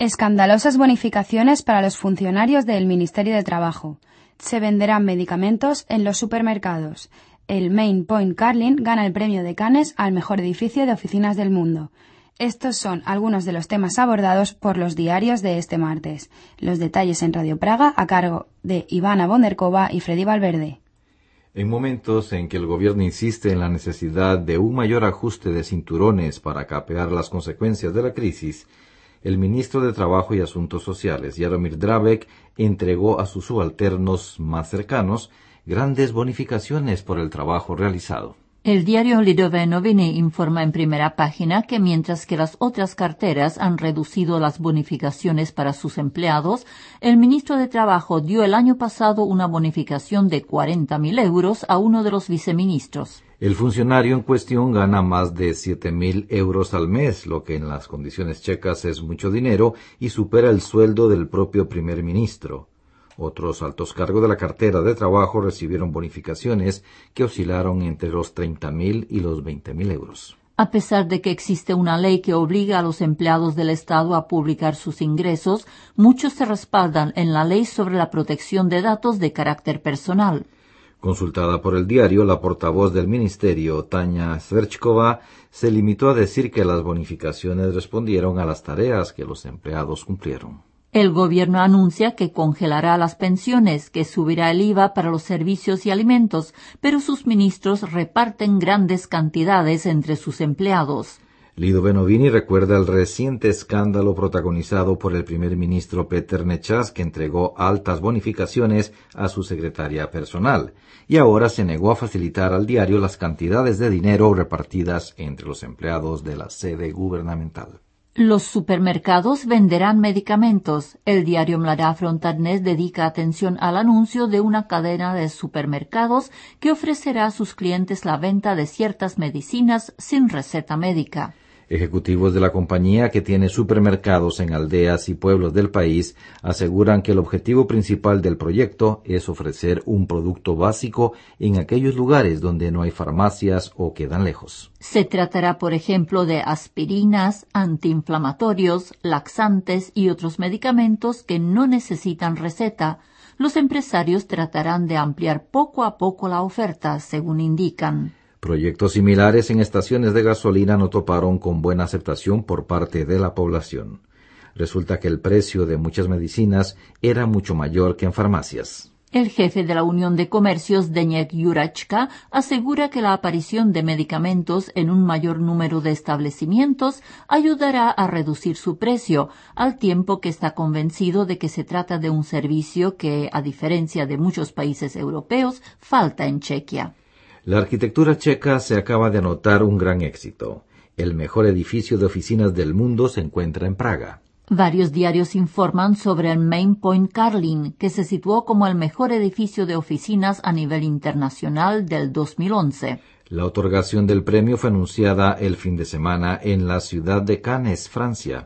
Escandalosas bonificaciones para los funcionarios del Ministerio de Trabajo. Se venderán medicamentos en los supermercados. El Main Point Carlin gana el premio de Cannes al mejor edificio de oficinas del mundo. Estos son algunos de los temas abordados por los diarios de este martes. Los detalles en Radio Praga a cargo de Ivana Bonderkova y Freddy Valverde. En momentos en que el gobierno insiste en la necesidad de un mayor ajuste de cinturones para capear las consecuencias de la crisis, el ministro de Trabajo y Asuntos Sociales, Jaromír Drabek, entregó a sus subalternos más cercanos grandes bonificaciones por el trabajo realizado. El diario Lidové Noviny informa en primera página que mientras que las otras carteras han reducido las bonificaciones para sus empleados, el ministro de Trabajo dio el año pasado una bonificación de 40.000 euros a uno de los viceministros. El funcionario en cuestión gana más de 7.000 euros al mes, lo que en las condiciones checas es mucho dinero y supera el sueldo del propio primer ministro. Otros altos cargos de la cartera de trabajo recibieron bonificaciones que oscilaron entre los 30.000 y los 20.000 euros. A pesar de que existe una ley que obliga a los empleados del Estado a publicar sus ingresos, muchos se respaldan en la ley sobre la protección de datos de carácter personal. Consultada por el diario, la portavoz del ministerio, Tanya Sverchkova, se limitó a decir que las bonificaciones respondieron a las tareas que los empleados cumplieron. El gobierno anuncia que congelará las pensiones, que subirá el IVA para los servicios y alimentos, pero sus ministros reparten grandes cantidades entre sus empleados. Lidové Noviny recuerda el reciente escándalo protagonizado por el primer ministro Peter Nečas, que entregó altas bonificaciones a su secretaria personal, y ahora se negó a facilitar al diario las cantidades de dinero repartidas entre los empleados de la sede gubernamental. Los supermercados venderán medicamentos. El diario Mladá Fronta Dnes dedica atención al anuncio de una cadena de supermercados que ofrecerá a sus clientes la venta de ciertas medicinas sin receta médica. Ejecutivos de la compañía, que tiene supermercados en aldeas y pueblos del país, aseguran que el objetivo principal del proyecto es ofrecer un producto básico en aquellos lugares donde no hay farmacias o quedan lejos. Se tratará, por ejemplo, de aspirinas, antiinflamatorios, laxantes y otros medicamentos que no necesitan receta. Los empresarios tratarán de ampliar poco a poco la oferta, según indican. Proyectos similares en estaciones de gasolina no toparon con buena aceptación por parte de la población. Resulta que el precio de muchas medicinas era mucho mayor que en farmacias. El jefe de la Unión de Comercios, Zdeněk Jurečka, asegura que la aparición de medicamentos en un mayor número de establecimientos ayudará a reducir su precio, al tiempo que está convencido de que se trata de un servicio que, a diferencia de muchos países europeos, falta en Chequia. La arquitectura checa se acaba de anotar un gran éxito. El mejor edificio de oficinas del mundo se encuentra en Praga. Varios diarios informan sobre el Main Point Carlin, que se situó como el mejor edificio de oficinas a nivel internacional del 2011. La otorgación del premio fue anunciada el fin de semana en la ciudad de Cannes, Francia.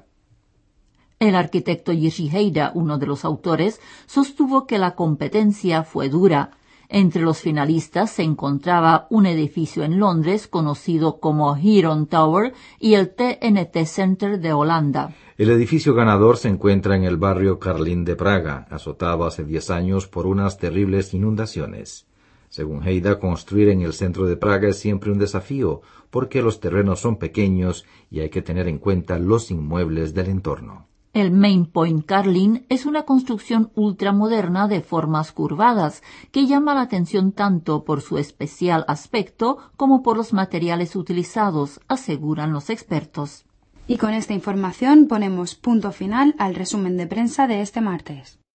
El arquitecto Jiří Hejda, uno de los autores, sostuvo que la competencia fue dura. Entre los finalistas se encontraba un edificio en Londres conocido como Heron Tower y el TNT Center de Holanda. El edificio ganador se encuentra en el barrio Karlín de Praga, azotado hace 10 años por unas terribles inundaciones. Según Hejda, construir en el centro de Praga es siempre un desafío, porque los terrenos son pequeños y hay que tener en cuenta los inmuebles del entorno. El Main Point Carlin es una construcción ultramoderna de formas curvadas que llama la atención tanto por su especial aspecto como por los materiales utilizados, aseguran los expertos. Y con esta información ponemos punto final al resumen de prensa de este martes.